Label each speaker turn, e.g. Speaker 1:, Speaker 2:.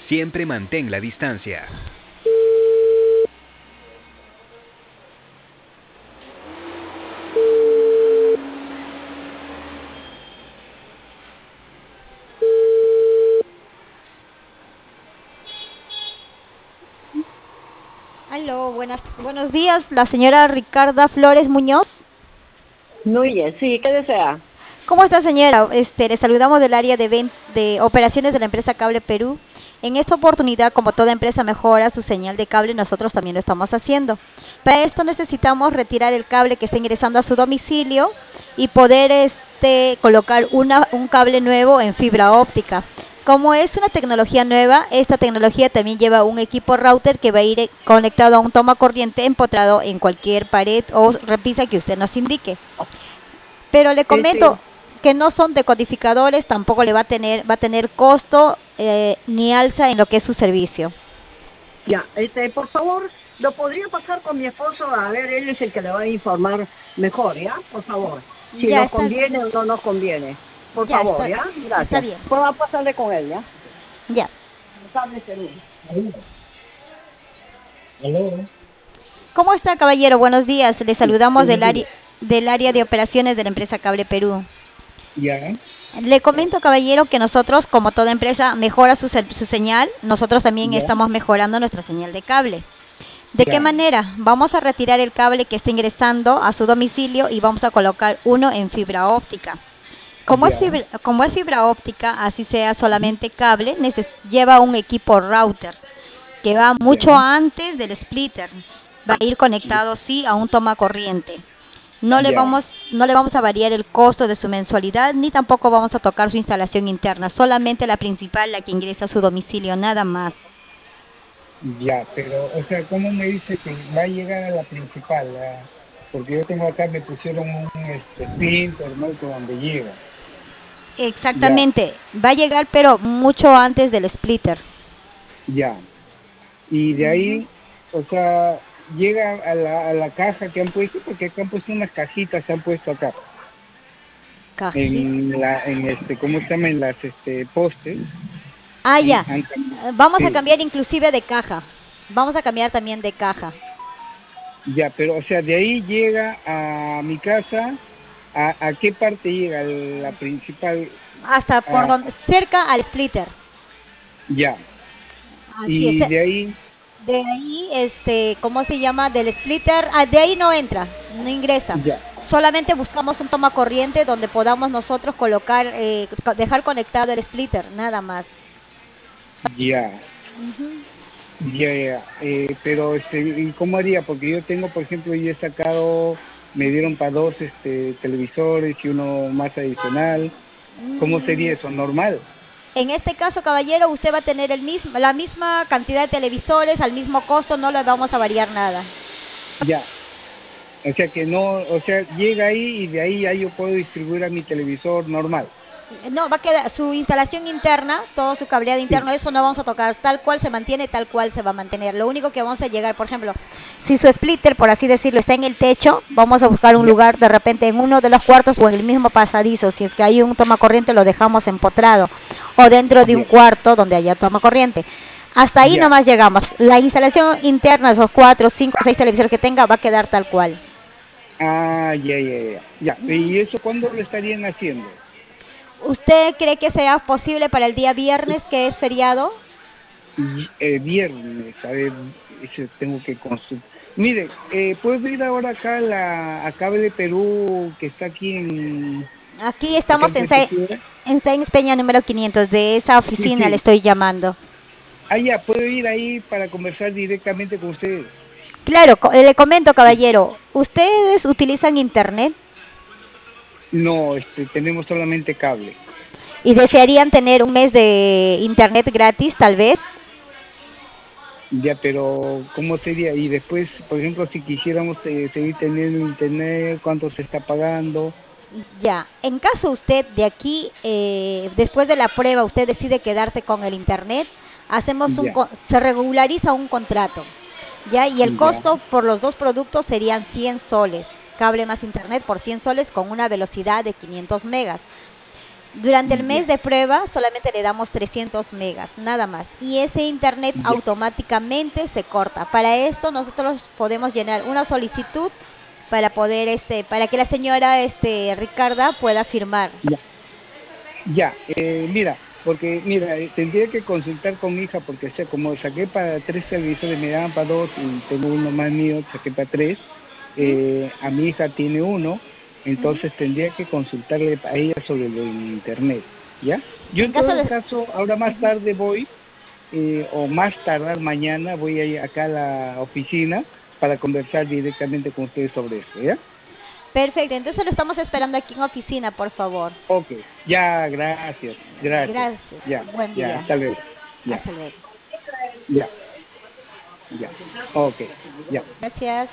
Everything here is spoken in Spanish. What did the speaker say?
Speaker 1: Siempre mantén la distancia.
Speaker 2: Aló, buenos días, la señora Ricarda Flores Muñoz.
Speaker 3: Muy bien, sí, ¿qué desea?
Speaker 2: ¿Cómo está, señora? Le saludamos del área de operaciones de la empresa Cable Perú. En esta oportunidad, como toda empresa mejora su señal de cable, nosotros también lo estamos haciendo. Para esto necesitamos retirar el cable que está ingresando a su domicilio y poder colocar un cable nuevo en fibra óptica. Como es una tecnología nueva, esta tecnología también lleva un equipo router que va a ir conectado a un toma corriente empotrado en cualquier pared o repisa que usted nos indique. Pero le
Speaker 3: Sí,
Speaker 2: comento
Speaker 3: sí,
Speaker 2: que no son decodificadores, tampoco va a tener costo ni alza en lo que es su servicio.
Speaker 3: ya. Por favor, ¿lo podría pasar con mi esposo? A ver, él es el que le va a informar mejor, ¿ya? Por favor. Si
Speaker 2: Ya
Speaker 3: nos
Speaker 2: está,
Speaker 3: conviene o no nos conviene. Por
Speaker 2: ya
Speaker 3: favor,
Speaker 2: está,
Speaker 3: ¿ya?
Speaker 2: está
Speaker 3: Gracias.
Speaker 2: bien.
Speaker 3: Puedo pasarle con él, ¿ya?
Speaker 2: Ya.
Speaker 3: Cable Perú. Aló.
Speaker 2: ¿Cómo está, caballero? Buenos días. Le saludamos
Speaker 3: Buenos días.
Speaker 2: del área de operaciones de la empresa Cable Perú.
Speaker 3: Ya,
Speaker 2: Le comento, caballero, que nosotros, como toda empresa, mejora su señal. Nosotros también
Speaker 3: ya,
Speaker 2: estamos mejorando nuestra señal de cable. ¿De qué
Speaker 3: ya,
Speaker 2: manera? Vamos a retirar el cable que está ingresando a su domicilio y vamos a colocar uno en fibra óptica.
Speaker 3: ya.
Speaker 2: Como es fibra óptica, así sea solamente cable, lleva un equipo router que va mucho
Speaker 3: Ya,
Speaker 2: antes del splitter. Va a ir conectado, sí, a un toma corriente.
Speaker 3: ya.
Speaker 2: No le vamos a variar el costo de su mensualidad, ni tampoco vamos a tocar su instalación interna, solamente la principal, la que ingresa a su domicilio, nada más.
Speaker 4: Ya, pero, o sea, ¿cómo me dice que va a llegar a la principal? Porque yo tengo acá, me pusieron un printer, ¿no? Que donde llega. Ya,
Speaker 2: Exactamente, va a llegar, pero mucho antes del splitter.
Speaker 4: ya. Y de ahí, o sea, llega a la caja que han puesto, porque acá han puesto unas cajitas, se han puesto acá,
Speaker 2: Cajita.
Speaker 4: ¿cómo se llama? En las, postes,
Speaker 2: Ah, ya. Vamos a
Speaker 4: sí,
Speaker 2: cambiar inclusive de caja. Vamos a cambiar también de caja.
Speaker 4: ya, pero, o sea, de ahí llega a mi casa, ¿a qué parte llega? La principal,
Speaker 2: Hasta por
Speaker 4: ah,
Speaker 2: donde, cerca al splitter.
Speaker 4: ya.
Speaker 2: Así es.
Speaker 4: Y de ahí,
Speaker 2: De ahí, ¿cómo se llama? Del splitter, de ahí no entra, no ingresa.
Speaker 4: ya,
Speaker 2: Solamente buscamos un toma corriente donde podamos nosotros colocar, dejar conectado el splitter, nada más.
Speaker 4: ya, ya, ya. Pero, ¿y cómo haría? Porque yo tengo, por ejemplo, yo he sacado, me dieron para dos, televisores y uno más adicional. ¿Cómo sería eso? ¿Normal?
Speaker 2: En este caso, caballero, usted va a tener la misma cantidad de televisores al mismo costo, no le vamos a variar nada.
Speaker 4: Ya. O sea que no, o sea, llega ahí y de ahí ya yo puedo distribuir a mi televisor normal.
Speaker 2: No, va a quedar su instalación interna, todo su cableado
Speaker 4: Sí,
Speaker 2: interno, eso no vamos a tocar, tal cual se mantiene, tal cual se va a mantener. Lo único que vamos a llegar, por ejemplo, si su splitter, por así decirlo, está en el techo, vamos a buscar un
Speaker 4: ya,
Speaker 2: lugar de repente en uno de los cuartos o en el mismo pasadizo. Si es que hay un toma corriente, lo dejamos empotrado o dentro de un
Speaker 4: ya,
Speaker 2: cuarto donde haya toma corriente. Hasta ahí
Speaker 4: ya.
Speaker 2: nomás llegamos. La instalación interna, esos 4, 5, 6 televisores que tenga, va a quedar tal cual.
Speaker 4: Ah, ya, ya, ya. Ya. ¿Y eso cuándo lo estarían haciendo?
Speaker 2: ¿Usted cree que sea posible para el día viernes, que es feriado?
Speaker 4: Viernes, a ver, ese tengo que consultar. Mire, ¿puedo ir ahora acá a Cable Perú, que está aquí
Speaker 2: Aquí
Speaker 4: acá
Speaker 2: estamos
Speaker 4: en Puente Piedra?
Speaker 2: En Sáenz Peña número 500. De esa
Speaker 4: Sí,
Speaker 2: oficina le
Speaker 4: sí.
Speaker 2: estoy llamando.
Speaker 4: Ah, ya, puedo ir ahí para conversar directamente con ustedes.
Speaker 2: Claro, le comento, caballero. ¿Ustedes utilizan internet
Speaker 4: No, tenemos solamente cable.
Speaker 2: y desearían tener un mes de internet gratis, tal vez?
Speaker 4: Ya, pero ¿cómo sería? Y después, por ejemplo, si quisiéramos seguir teniendo internet, ¿cuánto se está pagando?
Speaker 2: Ya, en caso usted de aquí, después de la prueba, usted decide quedarse con el internet,
Speaker 4: Ya,
Speaker 2: se regulariza un contrato. Ya, y el
Speaker 4: ya,
Speaker 2: costo por los dos productos serían 100 soles. Cable más internet por 100 soles con una velocidad de 500 megas. Durante el
Speaker 4: Ya,
Speaker 2: mes de prueba solamente le damos 300 megas, nada más. Y ese internet
Speaker 4: ya,
Speaker 2: automáticamente se corta. Para esto nosotros podemos llenar una solicitud para poder, para que la señora, Ricarda pueda firmar.
Speaker 4: ya. Ya, mira, porque mira, tendría que consultar con mi hija porque o sea, como saqué para tres televisores, me daban para dos y tengo uno más mío, saqué para tres,
Speaker 2: ¿Mm?
Speaker 4: a mi hija tiene uno,
Speaker 2: Ujú.
Speaker 4: entonces tendría que consultarle a ella sobre lo del internet, ¿ya? Yo
Speaker 2: En
Speaker 4: en
Speaker 2: caso
Speaker 4: todo
Speaker 2: de...
Speaker 4: caso, ahora más
Speaker 2: Ujú.
Speaker 4: tarde voy, o más tardar mañana, voy a ir acá a la oficina para conversar directamente con ustedes sobre esto, ¿ya?
Speaker 2: Perfecto, entonces lo estamos esperando aquí en oficina, por favor.
Speaker 4: Ok, ya, gracias, gracias,
Speaker 2: Gracias.
Speaker 4: ya,
Speaker 2: Buen
Speaker 4: ya,
Speaker 2: día.
Speaker 4: hasta luego, ya,
Speaker 2: Hasta luego.
Speaker 4: ya. Ya, ok, ya.
Speaker 2: Gracias.